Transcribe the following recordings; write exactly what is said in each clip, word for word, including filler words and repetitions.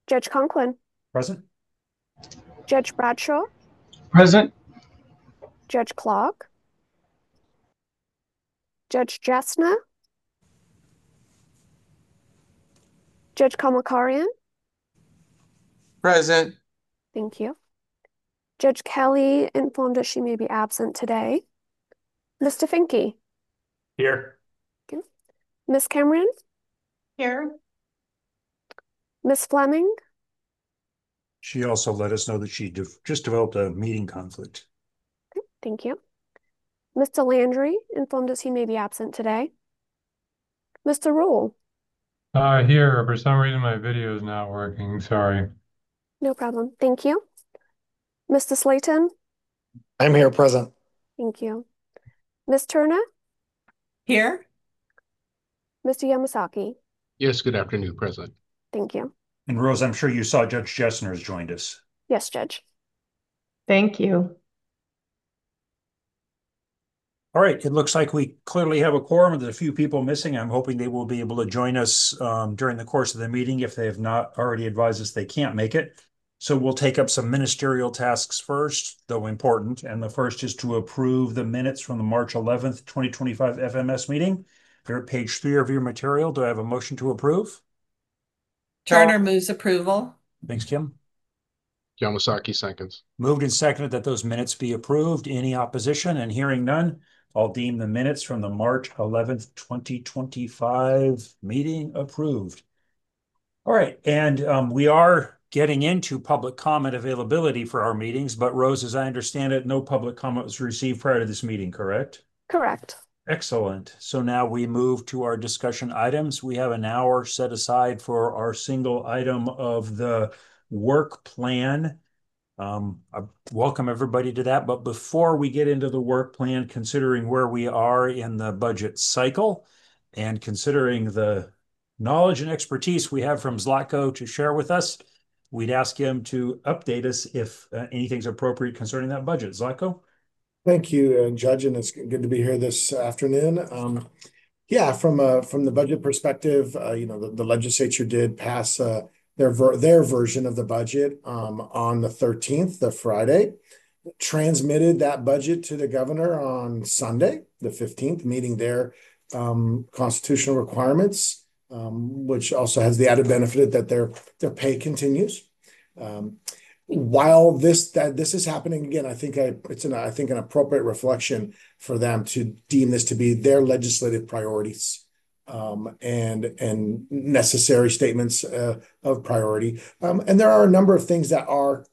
Judge Conklin, Present. Judge Bradshaw, Present. Judge Clark, Judge Jasna, Judge Kamakarian. Present. Thank you. Judge Kelly informed us she may be absent today. Mister Finke. Here. Okay. Miss Cameron, Here. Miss Fleming, She also let us know that she de just developed a meeting conflict. thank you. Mister Landry informed us he may be absent today. Mister Rule, Uh, here, for some reason my video is not working. Sorry. no problem. Thank you. Mister Slayton, I'm here, present. thank you. Miss Turner, Here. Mister Yamasaki, Yes, good afternoon, President. thank you. And Rose, I'm sure you saw Judge Jessner has joined us. Yes, Judge. Thank you. All right, it looks like we clearly have a quorum. There's a few people missing. I'm hoping they will be able to join us um, during the course of the meeting if they have not already advised us they can't make it. So we'll take up some ministerial tasks first, though important. And the first is to approve the minutes from the March eleventh, twenty twenty-five F M S meeting. They're at page three of your material. Do I have a motion to approve? Turner moves approval. Thanks, Kim. Yamasaki seconds. Moved and seconded that those minutes be approved. Any opposition? And hearing none, I'll deem the minutes from the March eleventh, twenty twenty-five meeting approved. All right, and um, we are getting into public comment availability for our meetings, but Rose, as I understand it, no public comment was received prior to this meeting, correct? Correct. Excellent. So now we move to our discussion items. We have an hour set aside for our single item of the work plan. Um, I welcome everybody to that. But before we get into the work plan, considering where we are in the budget cycle and considering the knowledge and expertise we have from Zlatko to share with us, we'd ask him to update us if uh, anything's appropriate concerning that budget. Zlatko? Thank you, uh, Judge, and it's good to be here this afternoon. Um, yeah, from uh, from the budget perspective, uh, you know, the, the legislature did pass uh, their ver their version of the budget um, on the thirteenth, the Friday. Transmitted that budget to the governor on Sunday, the fifteenth, meeting their um, constitutional requirements, um, which also has the added benefit that their their pay continues. Um, While this that this is happening again, I think I, it's an I think an appropriate reflection for them to deem this to be their legislative priorities um, and and necessary statements uh, of priority. Um, and there are a number of things that are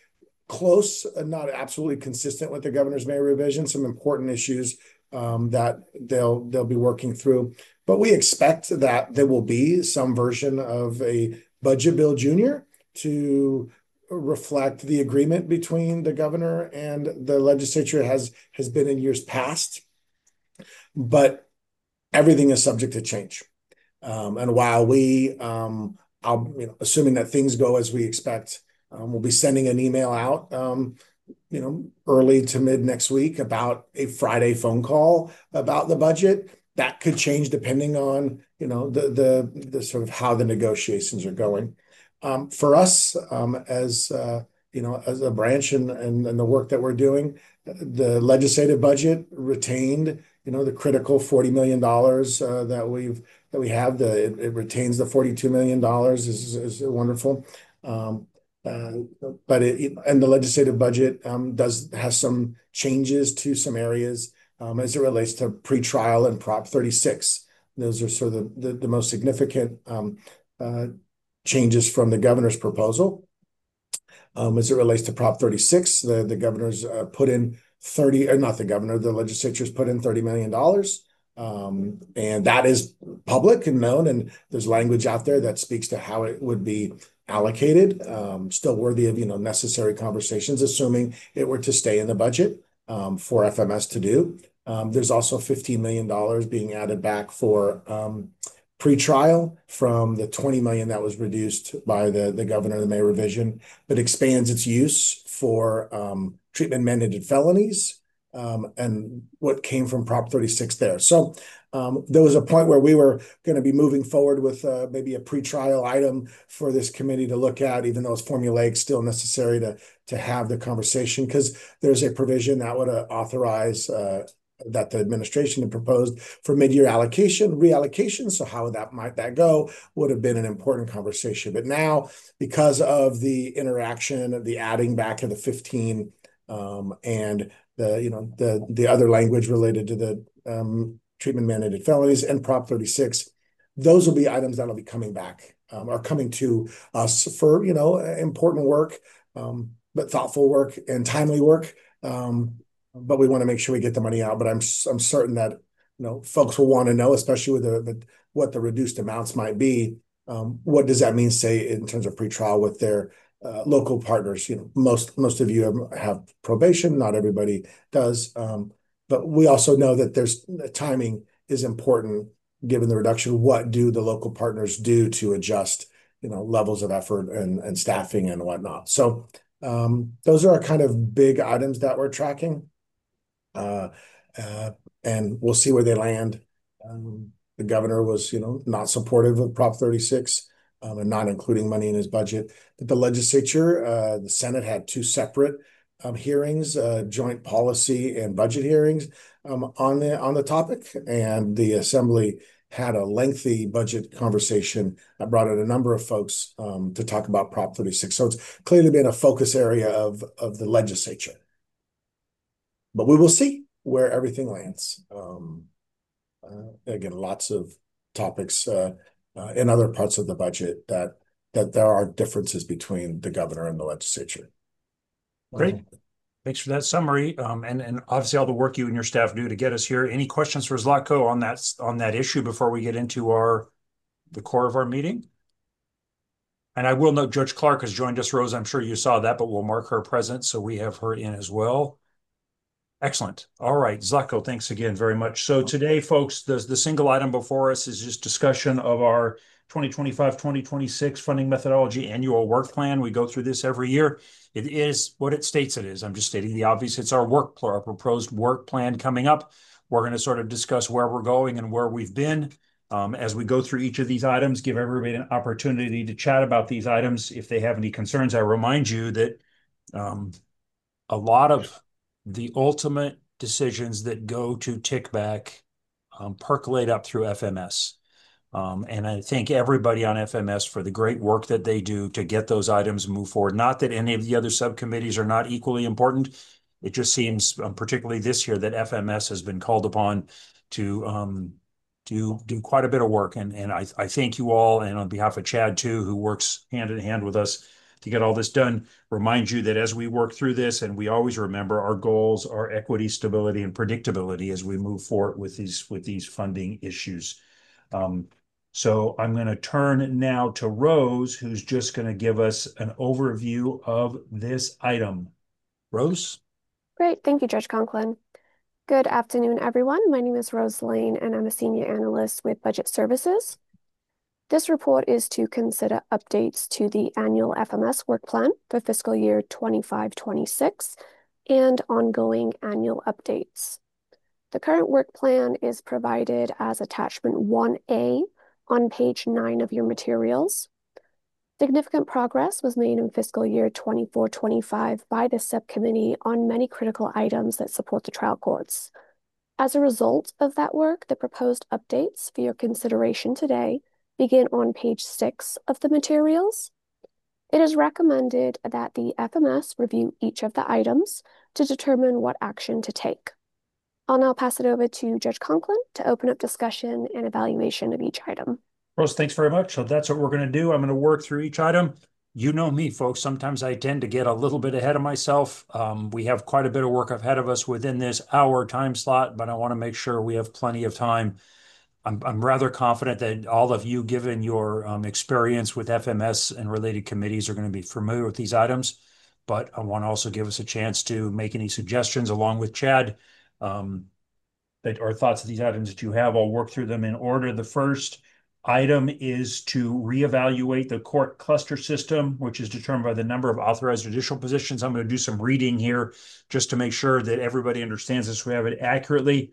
close, uh, not absolutely consistent with the governor's May revision. Some important issues um, that they'll they'll be working through. But we expect that there will be some version of a budget bill junior to reflect the agreement between the governor and the legislature has has been in years past, but everything is subject to change. Um, and while we, um, I'll, you know, assuming that things go as we expect, um, we'll be sending an email out, um, you know, early to mid next week about a Friday phone call about the budget. That could change depending on, you know, the the the sort of how the negotiations are going. Um, for us, um, as uh, you know, as a branch and, and and the work that we're doing, the legislative budget retained, you know, the critical forty million dollars uh, that we've that we have. The it, it retains the forty-two million dollars is is wonderful. Um, uh, but it and the legislative budget um, does has some changes to some areas um, as it relates to pretrial and Prop thirty-six. Those are sort of the the, the most significant um, uh, changes from the governor's proposal. Um, as it relates to Prop thirty-six, the, the governor's uh, put in thirty, or not the governor, the legislature's put in thirty million dollars. Um, and that is public and known, and there's language out there that speaks to how it would be allocated, um, still worthy of, you know, necessary conversations, assuming it were to stay in the budget um, for F M S to do. Um, there's also fifteen million dollars being added back for um, pretrial from the twenty million that was reduced by the, the governor of the May revision, but expands its use for um, treatment mandated felonies um, and what came from Prop thirty-six there. So Um, there was a point where we were going to be moving forward with uh, maybe a pretrial item for this committee to look at, even though it's formulaic, still necessary to to have the conversation, because there's a provision that would uh, authorize uh, that the administration had proposed for mid-year allocation, reallocation. So how that might that go would have been an important conversation. But now, because of the interaction, the adding back of the fifteen um, and the you know the the other language related to the um, treatment mandated felonies and Prop thirty-six, those will be items that'll be coming back um, or coming to us for, you know, important work, um, but thoughtful work and timely work. Um, but we want to make sure we get the money out. But I'm I'm certain that, you know, folks will want to know, especially with the, the what the reduced amounts might be. Um, what does that mean, say, in terms of pretrial with their uh, local partners? You know, most most of you have, have probation. Not everybody does. Um, But we also know that there's timing is important given the reduction. What do the local partners do to adjust, you know, levels of effort and, and staffing and whatnot? So um, those are our kind of big items that we're tracking. Uh, uh, and we'll see where they land. Um, the governor was, you know, not supportive of Prop thirty-six um, and not including money in his budget. But the legislature, uh, the Senate had two separate Um, hearings, uh, joint policy and budget hearings um, on the on the topic, and the Assembly had a lengthy budget conversation that brought in a number of folks um, to talk about Prop thirty-six. So it's clearly been a focus area of of the legislature. But we will see where everything lands. Um, uh, again, lots of topics uh, uh, in other parts of the budget that that there are differences between the governor and the legislature. Great. Thanks for that summary. Um, and, and obviously all the work you and your staff do to get us here. Any questions for Zlatko on that, on that issue before we get into our, the core of our meeting? And I will note Judge Clark has joined us, Rose. I'm sure you saw that, but we'll mark her present so we have her in as well. Excellent. All right, Zlatko, thanks again very much. So today, folks, the, the single item before us is just discussion of our twenty twenty-five twenty twenty-six funding methodology annual work plan. We go through this every year. It is what it states it is. I'm just stating the obvious. It's our work, our proposed work plan coming up. We're going to sort of discuss where we're going and where we've been. Um, as we go through each of these items, give everybody an opportunity to chat about these items. If they have any concerns, I remind you that um, a lot of the ultimate decisions that go to Tickback um, percolate up through F M S. Um, and I thank everybody on F M S for the great work that they do to get those items move forward. Not that any of the other subcommittees are not equally important. It just seems, um, particularly this year, that F M S has been called upon to um, do do quite a bit of work. And, and I, I thank you all, and on behalf of Chad, too, who works hand in hand with us to get all this done, remind you that as we work through this, and we always remember our goals are equity, stability, and predictability as we move forward with these, with these funding issues. Um, So I'm going to turn now to Rose, who's just going to give us an overview of this item. Rose? Great. Thank you, Judge Conklin. Good afternoon, everyone. My name is Rose Lane, and I'm a senior analyst with Budget Services. This report is to consider updates to the annual F M S work plan for fiscal year twenty-five twenty-six and ongoing annual updates. The current work plan is provided as attachment one A on page nine of your materials. Significant progress was made in fiscal year twenty-four twenty-five by this subcommittee on many critical items that support the trial courts. As a result of that work, the proposed updates for your consideration today begin on page six of the materials. It is recommended that the F M S review each of the items to determine what action to take. I'll now pass it over to Judge Conklin to open up discussion and evaluation of each item. Rose, thanks very much. So that's what we're going to do. I'm going to work through each item. You know me, folks. Sometimes I tend to get a little bit ahead of myself. Um, we have quite a bit of work ahead of us within this hour time slot, but I want to make sure we have plenty of time. I'm, I'm rather confident that all of you, given your um, experience with F M S and related committees, are going to be familiar with these items. But I want to also give us a chance to make any suggestions along with Chad. Um, that are thoughts of these items that you have. I'll work through them in order. The first item is to reevaluate the court cluster system, which is determined by the number of authorized judicial positions. I'm going to do some reading here just to make sure that everybody understands this. We have it accurately.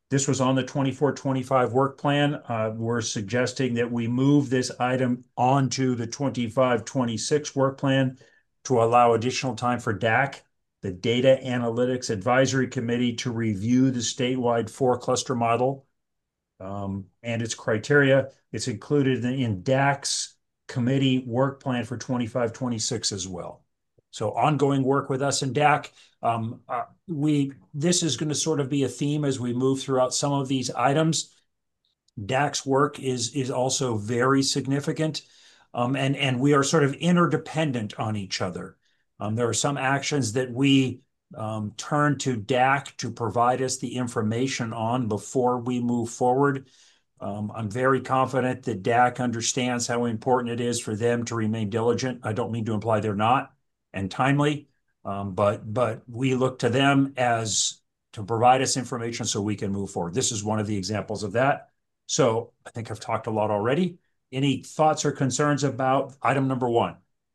This was on the twenty-four twenty-five work plan. Uh, we're suggesting that we move this item onto the twenty-five twenty-six work plan to allow additional time for D A C, the Data Analytics Advisory Committee, to review the statewide four cluster model um, and its criteria. It's included in D A C's committee work plan for twenty-five twenty-six as well. So ongoing work with us in D A C. Um, uh, we this is going to sort of be a theme as we move throughout some of these items. D A C's work is is also very significant, um, and and we are sort of interdependent on each other. Um, there are some actions that we um, turn to D A C to provide us the information on before we move forward. Um, I'm very confident that D A C understands how important it is for them to remain diligent. I don't mean to imply they're not, and timely, um, but but we look to them as to provide us information so we can move forward. This is one of the examples of that. So I think I've talked a lot already. Any thoughts or concerns about item number one?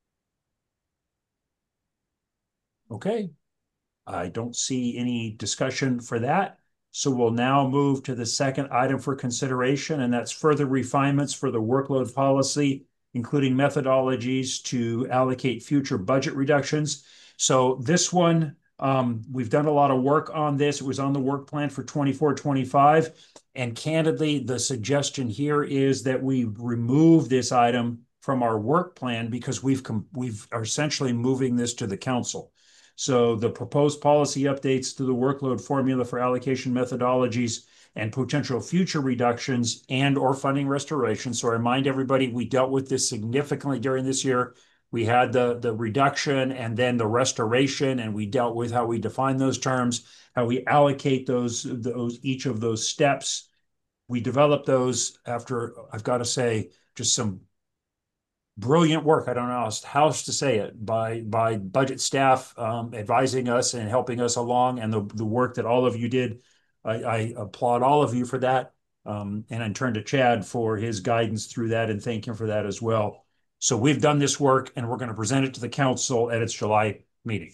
Okay, I don't see any discussion for that. So we'll now move to the second item for consideration, and that's further refinements for the workload policy, including methodologies to allocate future budget reductions. So this one, um, we've done a lot of work on this. It was on the work plan for twenty-four twenty-five. And candidly, the suggestion here is that we remove this item from our work plan because we've we've are essentially moving this to the council. So the proposed policy updates to the workload formula for allocation methodologies and potential future reductions and or funding restoration. So I remind everybody, we dealt with this significantly during this year. We had the, the reduction and then the restoration, and we dealt with how we define those terms, how we allocate those, those each of those steps. We developed those after, I've got to say, just some brilliant work, I don't know how else to say it, by by budget staff um, advising us and helping us along, and the, the work that all of you did. I, I applaud all of you for that. Um, and I turn to Chad for his guidance through that and thank him for that as well. So we've done this work and we're going to present it to the council at its July meeting.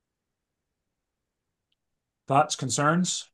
Thoughts, concerns?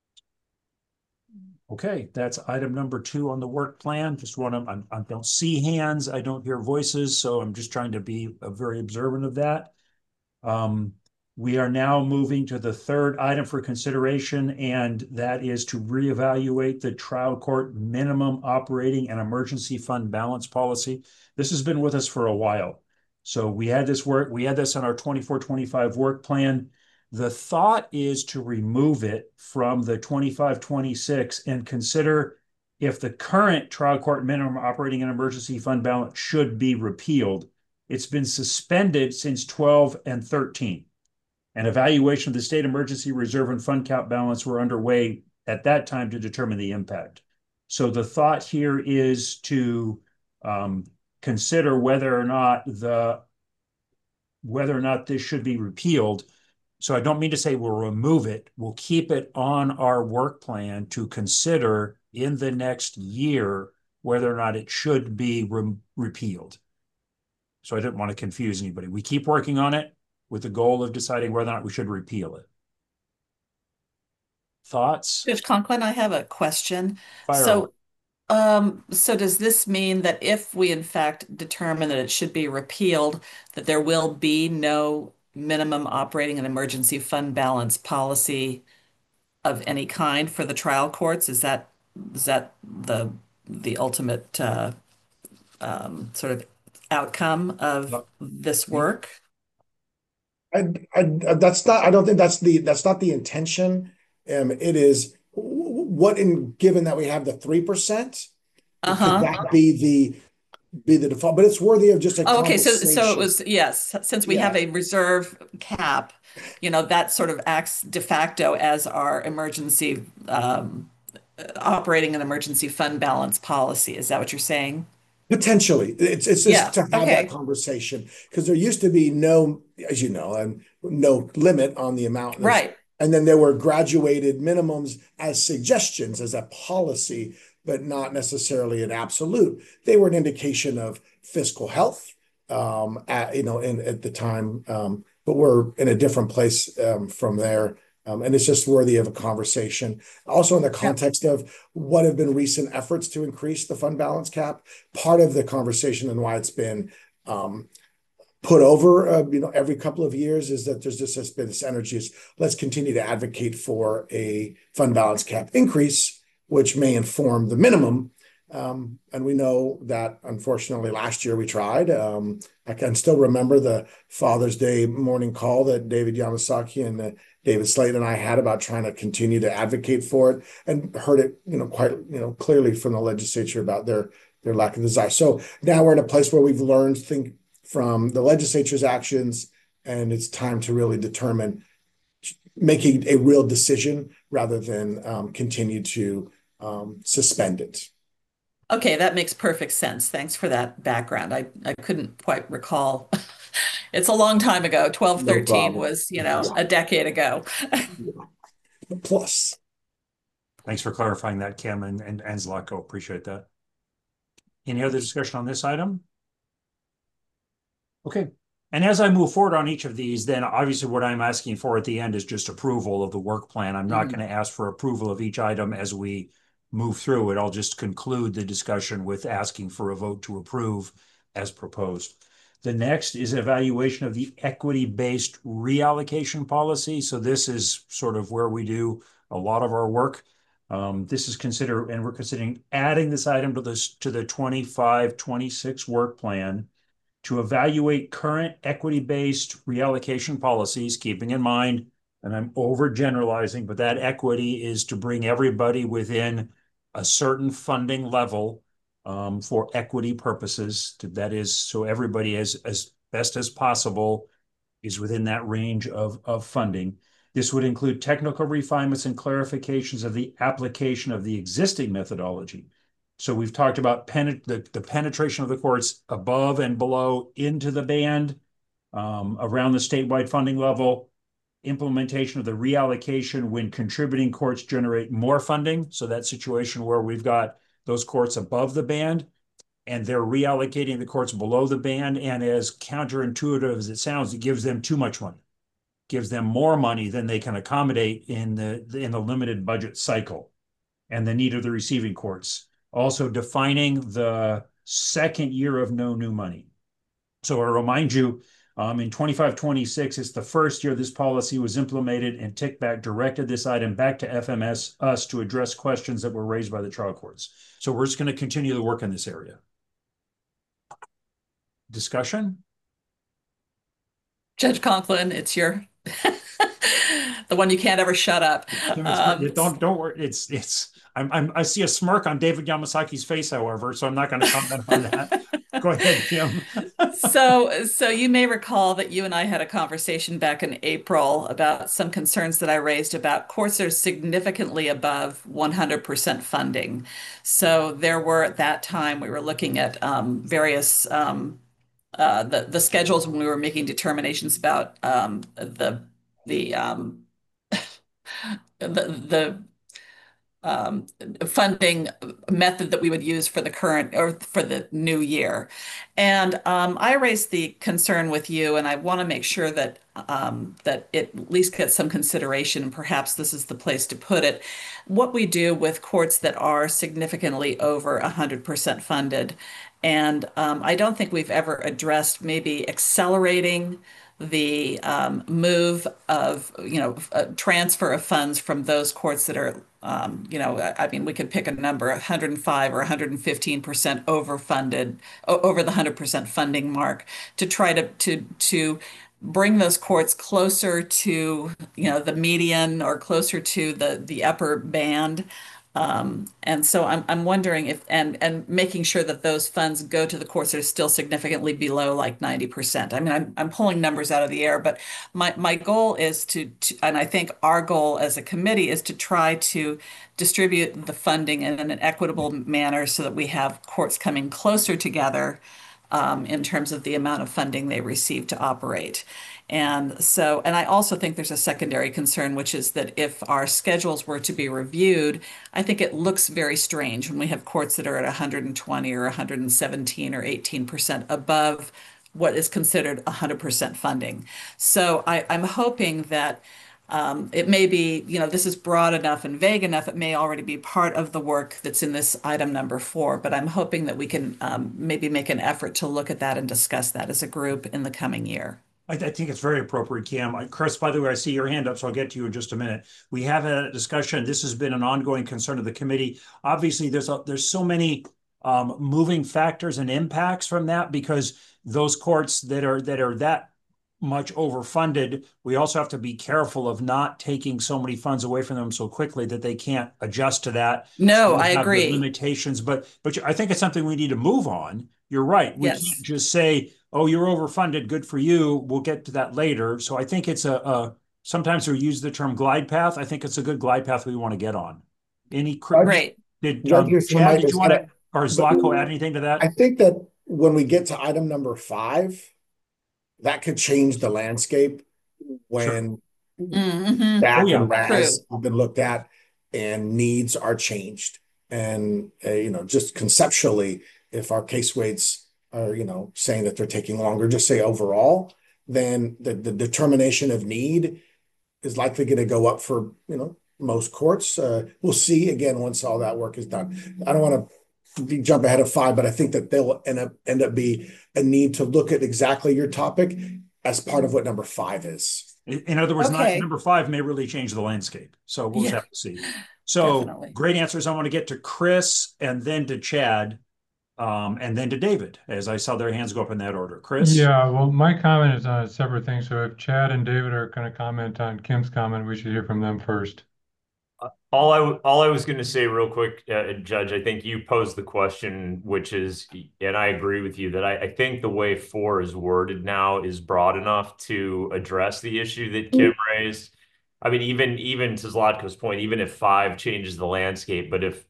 Okay, that's item number two on the work plan. Just want to, I, I don't see hands, I don't hear voices, so I'm just trying to be uh, very observant of that. Um, we are now moving to the third item for consideration, and that is to reevaluate the trial court minimum operating and emergency fund balance policy. This has been with us for a while. So we had this work, we had this on our twenty-four twenty-five work plan. The thought is to remove it from the twenty-five twenty-six and consider if the current trial court minimum operating and emergency fund balance should be repealed. It's been suspended since twelve and thirteen. An evaluation of the state emergency reserve and fund count balance were underway at that time to determine the impact. So the thought here is to um, consider whether or not the whether or not this should be repealed. So I don't mean to say we'll remove it. We'll keep it on our work plan to consider in the next year whether or not it should be re repealed. So I didn't want to confuse anybody. We keep working on it with the goal of deciding whether or not we should repeal it. Thoughts? Judge Conklin, I have a question. Fire So, um, so does this mean that if we in fact determine that it should be repealed, that there will be no minimum operating and emergency fund balance policy of any kind for the trial courts? Is that is that the the ultimate uh, um, sort of outcome of this work? I, I, that's not, I don't think that's the, that's not the intention. Um, it is what in, given that we have the three percent, Uh-huh. could that be the, be the default, but it's worthy of just a Oh, okay, so so it conversation. was, yes, since we have Yeah. a reserve cap, you know, that sort of acts de facto as our emergency um, operating an emergency fund balance policy. Is that what you're saying? Potentially, it's it's just Yeah, to have okay. that conversation, because there used to be no, as you know, and no limit on the amount. Right. And then there were graduated minimums as suggestions, as a policy, but not necessarily an absolute. They were an indication of fiscal health, um, at, you know, in, at the time. Um, but we're in a different place um, from there. Um, and it's just worthy of a conversation. Also, in the context of what have been recent efforts to increase the fund balance cap, part of the conversation and why it's been um, put over, uh, you know, every couple of years is that there's just this, been this energy is let's continue to advocate for a fund balance cap increase, which may inform the minimum. Um, and we know that unfortunately last year we tried. Um, I can still remember the Father's Day morning call that David Yamasaki and uh, David Slayton and I had about trying to continue to advocate for it, and heard it, you know, quite, you know, clearly from the legislature about their their lack of desire. So now we're in a place where we've learned think from the legislature's actions, and it's time to really determine making a real decision rather than um, continue to um, suspend it. Okay, that makes perfect sense. Thanks for that background. I, I couldn't quite recall. It's a long time ago. twelve No thirteen problem. was, you know, Yeah. a decade ago. Plus. Thanks for clarifying that, Kim and, and, and Zlatko. Appreciate that. Any other discussion on this item? Okay. And as I move forward on each of these, then obviously what I'm asking for at the end is just approval of the work plan. I'm not Mhm. going to ask for approval of each item as we move through it. I'll just conclude the discussion with asking for a vote to approve as proposed. The next is evaluation of the equity-based reallocation policy. So this is sort of where we do a lot of our work. Um, this is consider, and we're considering adding this item to this to the twenty-five twenty-six work plan to evaluate current equity-based reallocation policies, keeping in mind, and I'm overgeneralizing, but that equity is to bring everybody within a certain funding level um, for equity purposes. That is, so everybody is as best as possible is within that range of, of funding. This would include technical refinements and clarifications of the application of the existing methodology. So we've talked about pen the, the penetration of the courts above and below into the band, um, around the statewide funding level, implementation of the reallocation when contributing courts generate more funding. So that situation where we've got those courts above the band and they're reallocating the courts below the band. And as counterintuitive as it sounds, it gives them too much money, gives them more money than they can accommodate in the, in the limited budget cycle and the need of the receiving courts. Also defining the second year of no new money. So I remind you, um, in twenty-five twenty-six, it's the first year this policy was implemented, and TICBAC directed this item back to F M S us to address questions that were raised by the trial courts. So we're just going to continue the work in this area. Discussion? Judge Conklin, it's your the one you can't ever shut up. Um, don't don't worry. It's it's. I'm, I'm I see a smirk on David Yamasaki's face, however, so I'm not going to comment on that. Go ahead, Kim. so so you may recall that you and I had a conversation back in April about some concerns that I raised about courts that are significantly above one hundred percent funding. So there were at that time we were looking at um, various um, uh, the the schedules when we were making determinations about um, the the um, the the um, funding method that we would use for the current or for the new year. And um, I raised the concern with you, and I want to make sure that um, that it at least gets some consideration, and perhaps this is the place to put it. What we do with courts that are significantly over one hundred percent funded. And um, I don't think we've ever addressed maybe accelerating the um, move of, you know, uh, transfer of funds from those courts that are, um, you know, I mean, we could pick a number, one hundred five or one hundred fifteen percent overfunded, over the one hundred percent funding mark, to try to to to bring those courts closer to, you know, the median or closer to the the upper band. Um, and so I'm I'm wondering if and and making sure that those funds go to the courts that are still significantly below like ninety percent. I mean, I'm I'm pulling numbers out of the air, but my my goal is to, to and I think our goal as a committee is to try to distribute the funding in an equitable manner so that we have courts coming closer together um, in terms of the amount of funding they receive to operate. And so, and I also think there's a secondary concern, which is that if our schedules were to be reviewed, I think it looks very strange when we have courts that are at one hundred twenty or one hundred seventeen or eighteen percent above what is considered one hundred percent funding. So I, I'm hoping that Um, it may be, you know, this is broad enough and vague enough, it may already be part of the work that's in this item number four, but I'm hoping that we can um, maybe make an effort to look at that and discuss that as a group in the coming year. I, I think it's very appropriate, Kim. I- Chris, by the way, I see your hand up, so I'll get to you in just a minute. We have had a discussion. This has been an ongoing concern of the committee. Obviously, there's a, there's so many um, moving factors and impacts from that because those courts that are that are that much overfunded, we also have to be careful of not taking so many funds away from them so quickly that they can't adjust to that. No, So we I have the agree. limitations, but but I think it's something we need to move on. You're right. We Yes. can't just say, oh, you're overfunded, good for you. We'll get to that later. So I think it's a, a sometimes we use the term glide path. I think it's a good glide path we want to get on. Any Great. did Judge, um, if you Chad, might, did you it's want to, gonna- or Zlatko add anything to that? I think that when we get to item number five, that could change the landscape when Mhm. D A C Oh, yeah. and R A S True. have been looked at and needs are changed. And, uh, you know, just conceptually, if our case weights are, you know, saying that they're taking longer, just say overall, then the, the determination of need is likely going to go up for, you know, most courts. Uh, we'll see again once all that work is done. I don't want to jump ahead of five, but I think that they'll end up end up be a need to look at exactly your topic as part of what number five is. In in other words, not, Okay. number five may really change the landscape. So we'll just Yeah. have to see. So Definitely. great answers. I want to get to Chris and then to Chad, um, and then to David, as I saw their hands go up in that order. Chris? Yeah, well, my comment is on a separate thing. So if Chad and David are going to comment on Kim's comment, we should hear from them first. All I all I was going to say real quick, uh, Judge, I think you posed the question, which is, and I agree with you that I, I think the way four is worded now is broad enough to address the issue that Kim raised. I mean, even even to Zlatko's point, even if five changes the landscape, but if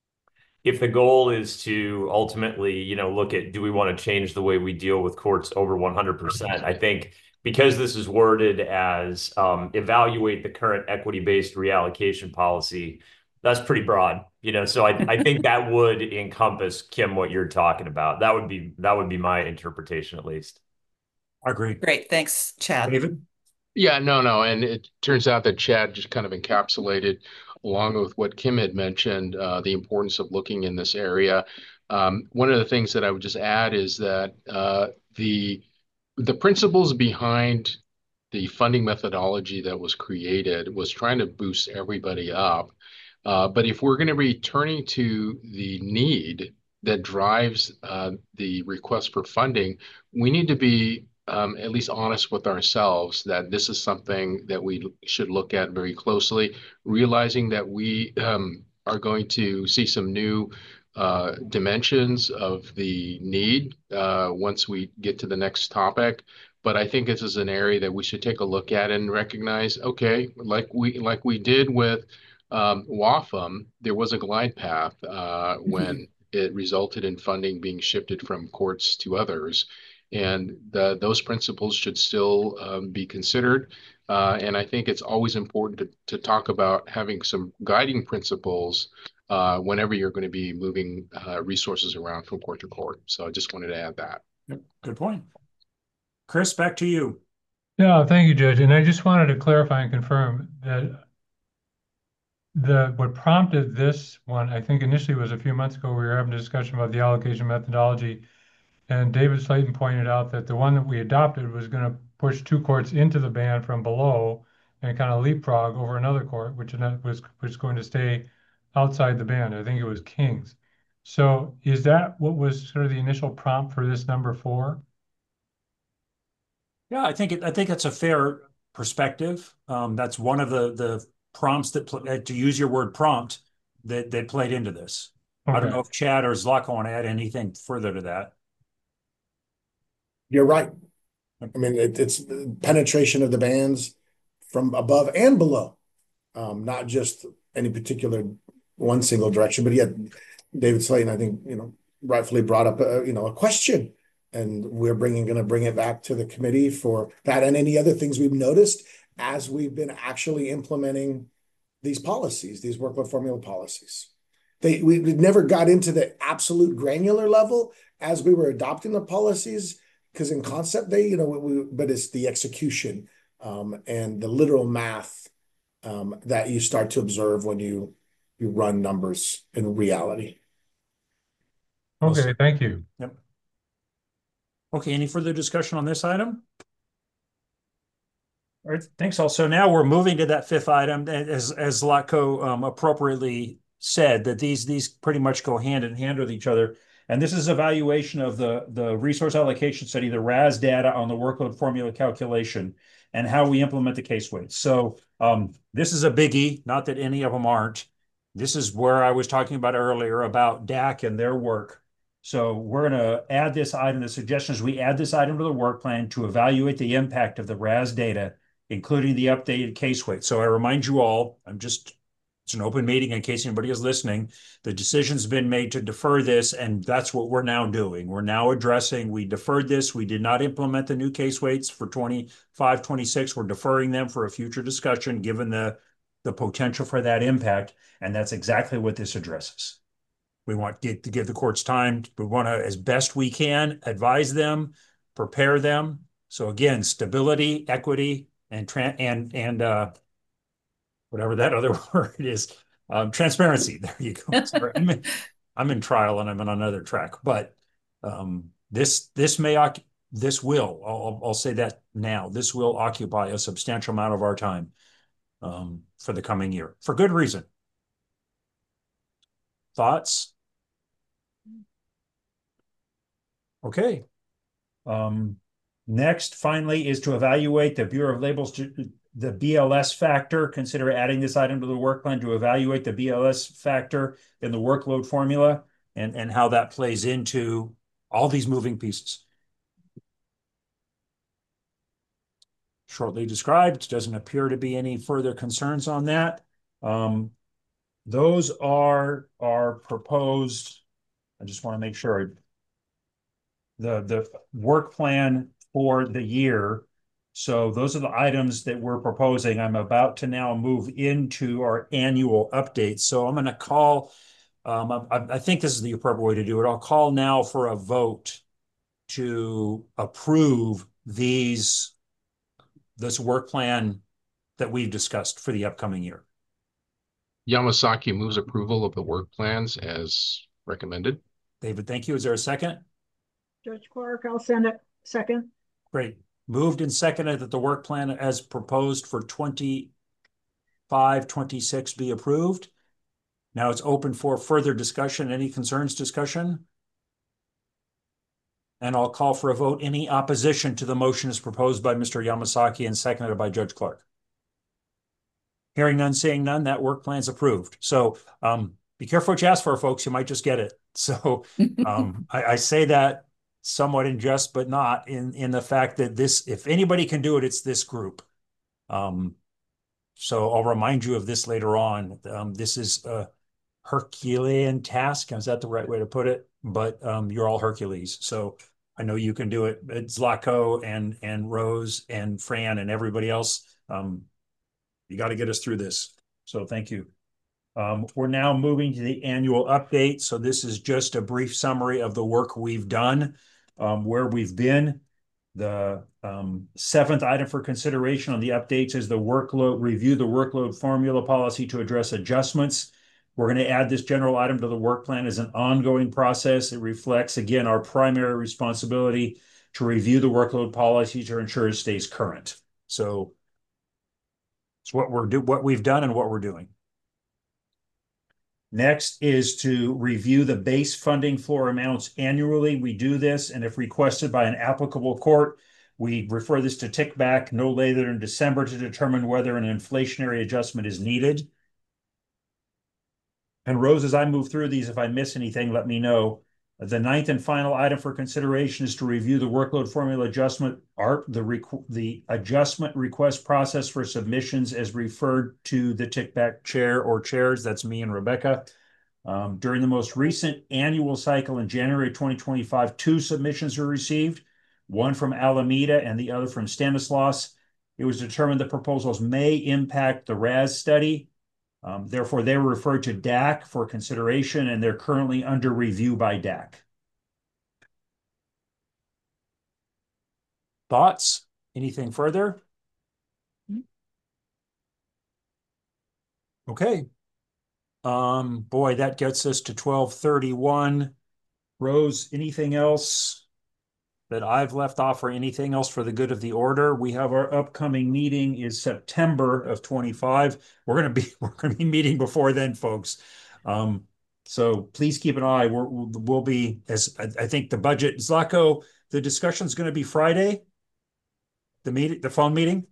if the goal is to ultimately, you know, look at do we want to change the way we deal with courts over one hundred percent, I think because this is worded as um, evaluate the current equity-based reallocation policy, that's pretty broad, you know. So I, I think that would encompass, Kim, what you're talking about. That would be that would be my interpretation, at least. I agree. Great. Thanks, Chad. David? Yeah, no, no. And it turns out that Chad just kind of encapsulated, along with what Kim had mentioned, uh, the importance of looking in this area. Um, one of the things that I would just add is that uh, the the principles behind the funding methodology that was created was trying to boost everybody up. Uh, but if we're going to be turning to the need that drives uh, the request for funding, we need to be um, at least honest with ourselves that this is something that we should look at very closely, realizing that we um, are going to see some new uh, dimensions of the need uh, once we get to the next topic. But I think this is an area that we should take a look at and recognize, okay, like we like we did with um, W A F M, there was a glide path uh, when it resulted in funding being shifted from courts to others. And the, those principles should still um, be considered. Uh, and I think it's always important to, to talk about having some guiding principles uh, whenever you're going to be moving uh, resources around from court to court. So I just wanted to add that. Yep, good point. Chris, back to you. Yeah, thank you, Judge. And I just wanted to clarify and confirm that the what prompted this one, I think initially was a few months ago, we were having a discussion about the allocation methodology. And David Slayton pointed out that the one that we adopted was going to push two courts into the band from below and kind of leapfrog over another court, which was, was going to stay outside the band. I think it was Kings. So is that what was sort of the initial prompt for this number four? Yeah, I think it, I think that's a fair perspective. Um, that's one of the the prompts that, uh, to use your word prompt, that that played into this. I don't Okay. know if Chad or Zlatko want to add anything further to that. You're right. I mean, it, it's penetration of the bands from above and below, um, not just any particular one single direction. But yet, David Slayton, I think, you know, rightfully brought up a, you know, a question, and we're bringing going to bring it back to the committee for that and any other things we've noticed as we've been actually implementing these policies, these workload formula policies. They we, we never got into the absolute granular level as we were adopting the policies, because in concept they, you know, we, we, but it's the execution um, and the literal math um, that you start to observe when you you run numbers in reality. Okay, thank you. Yep. Okay, any further discussion on this item? All right, thanks all. So now we're moving to that fifth item, as as Zlatko um, appropriately said, that these these pretty much go hand in hand with each other. And this is evaluation of the the resource allocation study, the R A S data on the workload formula calculation, and how we implement the case weights. So um, this is a biggie, not that any of them aren't. This is where I was talking about earlier about D A C and their work. So we're going to add this item. The suggestion is we add this item to the work plan to evaluate the impact of the R A S data, including the updated case weight. So I remind you all, I'm just, it's an open meeting in case anybody is listening. The decision's been made to defer this, and that's what we're now doing. We're now addressing, we deferred this. We did not implement the new case weights for twenty-five, twenty-six. We're deferring them for a future discussion, given the, the potential for that impact. And that's exactly what this addresses. We want to give the courts time. We want to, as best we can, advise them, prepare them. So again, stability, equity, and and and uh, whatever that other word is, um, transparency. There you go. Sorry, I'm, in, I'm in trial and I'm on another track. But um, this this may this will I'll, I'll say that now. This will occupy a substantial amount of our time um, for the coming year for good reason. Thoughts? Okay. Um, next, finally, is to evaluate the Bureau of Labels, the B L S factor. Consider adding this item to the work plan to evaluate the B L S factor in the workload formula and, and how that plays into all these moving pieces. Shortly described, doesn't appear to be any further concerns on that. Um, those are, are proposed. I just want to make sure the, the work plan for the year. So those are the items that we're proposing. I'm about to now move into our annual updates. So I'm going to call, um, I, I think this is the appropriate way to do it. I'll call now for a vote to approve these, this work plan that we've discussed for the upcoming year. Yamasaki moves approval of the work plans as recommended. David, thank you. Is there a second? Judge Clark, I'll send it. Second. Great. Moved and seconded that the work plan as proposed for twenty-five, twenty-six be approved. Now it's open for further discussion. Any concerns, discussion? And I'll call for a vote. Any opposition to the motion as proposed by Mister Yamasaki and seconded by Judge Clark? Hearing none, seeing none, that work plan is approved. So um, be careful what you ask for, folks. You might just get it. So um, I, I say that somewhat in jest, but not in, in the fact that this, if anybody can do it, it's this group. Um, so I'll remind you of this later on. Um, this is a Herculean task. Is that the right way to put it? But um, you're all Hercules. So I know you can do it. It's Zlatko and, and Rose and Fran and everybody else. Um, you got to get us through this. So thank you. Um, we're now moving to the annual update. So this is just a brief summary of the work we've done. Um, where we've been. The um, seventh item for consideration on the updates is the workload review, the workload formula policy to address adjustments. We're going to add this general item to the work plan as an ongoing process. It reflects, again, our primary responsibility to review the workload policy to ensure it stays current. So it's what we're do what we've done and what we're doing. Next is to review the base funding floor amounts annually. We do this, and if requested by an applicable court, we refer this to tick back no later than December to determine whether an inflationary adjustment is needed. And Rose, as I move through these, if I miss anything, let me know. The ninth and final item for consideration is to review the workload formula adjustment, A R P, the, the adjustment request process for submissions as referred to the tick-back chair or chairs. That's me and Rebecca. Um, during the most recent annual cycle in January twenty twenty-five, two submissions were received, one from Alameda and the other from Stanislaus. It was determined the proposals may impact the R A S study. Um, therefore, they were referred to D A C for consideration, and they're currently under review by D A C. Thoughts? Anything further? Okay. Um, boy, that gets us to twelve thirty-one. Rose, anything else that I've left off or anything else for the good of the order? We have our upcoming meeting is September of twenty-five. We're going to be, we're going to be meeting before then, folks. Um, so please keep an eye. We're, we'll be, as I, I think the budget, Zlatko, the discussion is going to be Friday, the meeting, the phone meeting.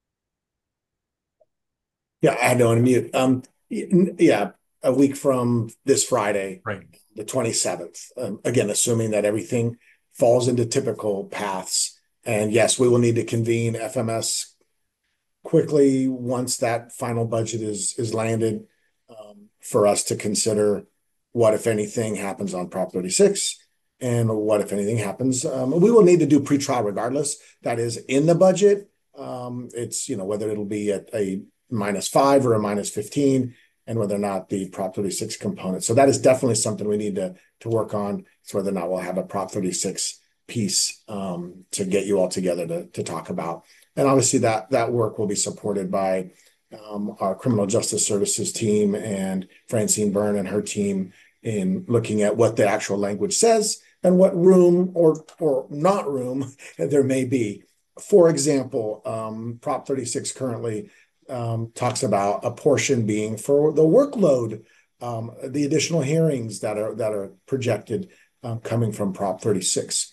Yeah, I had to unmute. Um, yeah, a week from this Friday, right, the twenty-seventh. Um, again, assuming that everything falls into typical paths. And yes, we will need to convene F M S quickly once that final budget is is landed, um, for us to consider what, if anything, happens on Prop thirty-six and what, if anything, happens. Um, we will need to do pretrial regardless. That is in the budget. Um, it's, you know, whether it'll be at a minus five or a minus fifteen, and whether or not the Prop thirty-six component. So that is definitely something we need to, to work on. It's whether or not we'll have a Prop thirty-six piece um, to get you all together to, to talk about. And obviously that, that work will be supported by um, our criminal justice services team and Francine Byrne and her team in looking at what the actual language says and what room or, or not room there may be. For example, um, Prop thirty-six currently um, talks about a portion being for the workload, um, the additional hearings that are that are projected um, coming from Prop thirty-six.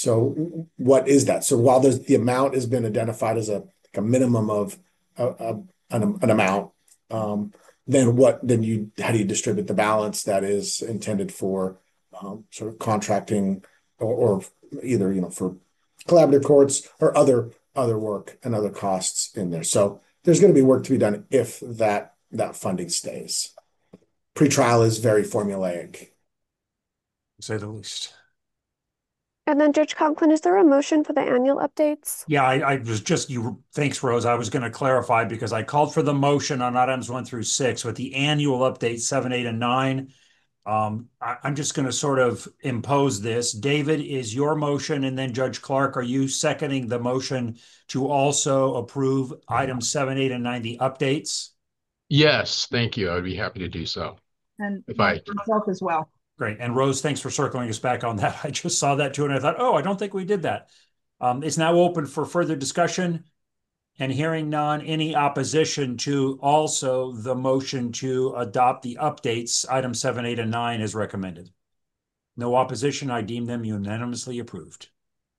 So what is that? So while there's the amount has been identified as a, like a minimum of a, a, an, an amount, um, then what? Then you how do you distribute the balance that is intended for um, sort of contracting or, or either you know for collaborative courts or other other work and other costs in there. So there's going to be work to be done if that that funding stays. Pretrial is very formulaic, to say the least. And then Judge Conklin, is there a motion for the annual updates? Yeah, I, I was just you. Thanks, Rose. I was going to clarify because I called for the motion on items one through six with the annual updates seven, eight, and nine. Um, I, I'm just going to sort of impose this. David, is your motion, and then Judge Clark, are you seconding the motion to also approve items seven, eight, and nine, the updates? Yes, thank you. I would be happy to do so. And If I myself as well. Great. And Rose, thanks for circling us back on that. I just saw that too, and I thought, oh, I don't think we did that. Um, it's now open for further discussion, and hearing none, any opposition to also the motion to adopt the updates, items seven, eight, and nine as recommended. No opposition. I deem them unanimously approved.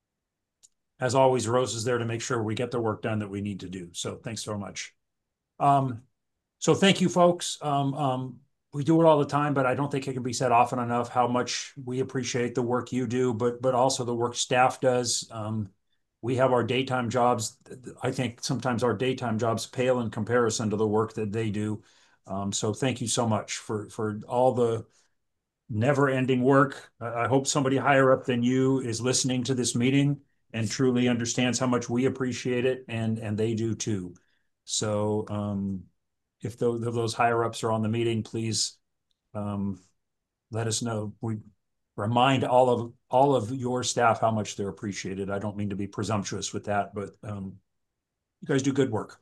As always, Rose is there to make sure we get the work done that we need to do. So thanks so much. Um, so thank you, folks. Um, um, we do it all the time, but I don't think it can be said often enough how much we appreciate the work you do, but but also the work staff does. Um, we have our daytime jobs. I think sometimes our daytime jobs pale in comparison to the work that they do. Um, so thank you so much for for all the never-ending work. I hope somebody higher up than you is listening to this meeting and truly understands how much we appreciate it, and and they do too. So um, if those, if those higher ups are on the meeting, please um, let us know. We remind all of all of your staff how much they're appreciated. I don't mean to be presumptuous with that, but um, you guys do good work.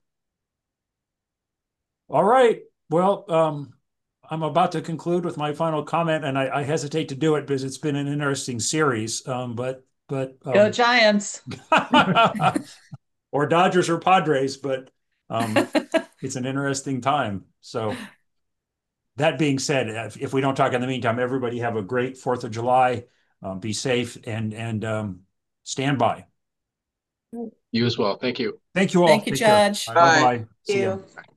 All right. Well, um, I'm about to conclude with my final comment, and I, I hesitate to do it because it's been an interesting series. Um, but but um, Go Giants. or Dodgers or Padres, but um, it's an interesting time. So that being said, if, if we don't talk in the meantime, everybody have a great fourth of July. Um, be safe and and um, stand by. You as well. Thank you. Thank you all. Thank you, Take care. Judge. Bye bye. See ya. you.